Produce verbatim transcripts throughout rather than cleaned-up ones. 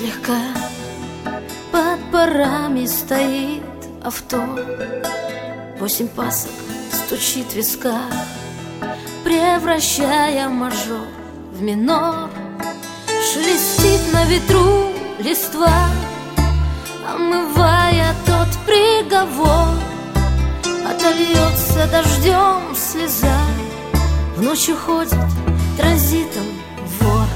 слегка под парами стоит авто. Восемь пасок стучит в висках, превращая мажор в минор. Шелестит на ветру листва, омывая тот приговор. Отольется дождем слеза, в ночь уходит транзитом вор.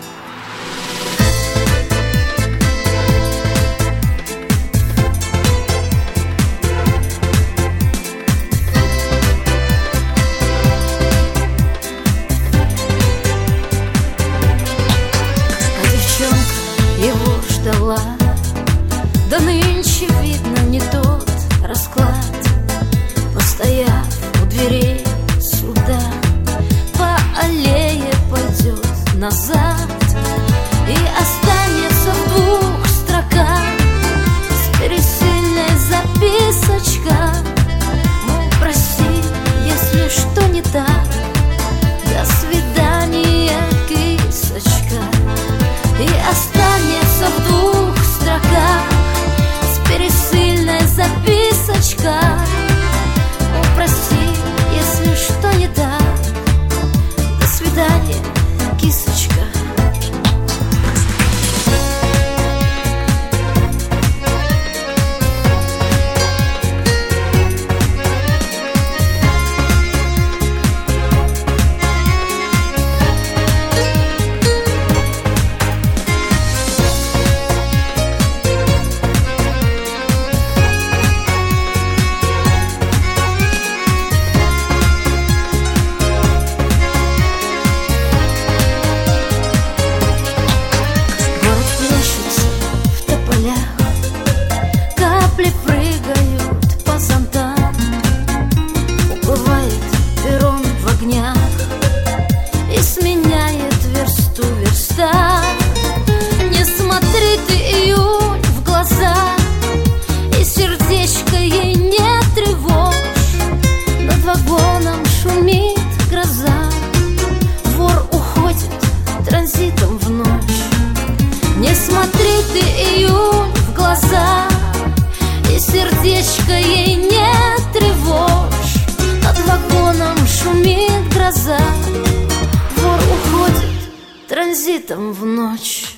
А девчонка его ждала, да нынче видно не тот расклад. Постояв у дверей суда, по аллее пойдет назад и останется в двух строках с пересыльной записочка. Мол, прости, если что не так, до свидания, кисочка. И останется в двух строках с пересыльной записочка. Прости, если что не так, до свидания, кисочка. Капли прыгают по зонтам, уплывает перрон в огнях и сменяет версту верста. Не смотри ты, июнь, в глаза, и сердечко ей не тревожь. Над вагоном шумит гроза, вор уходит транзитом в ночь. Не смотри ты, июнь, в глаза, и сердечко ей не тревожь. Над вагоном шумит гроза, вор уходит транзитом в ночь.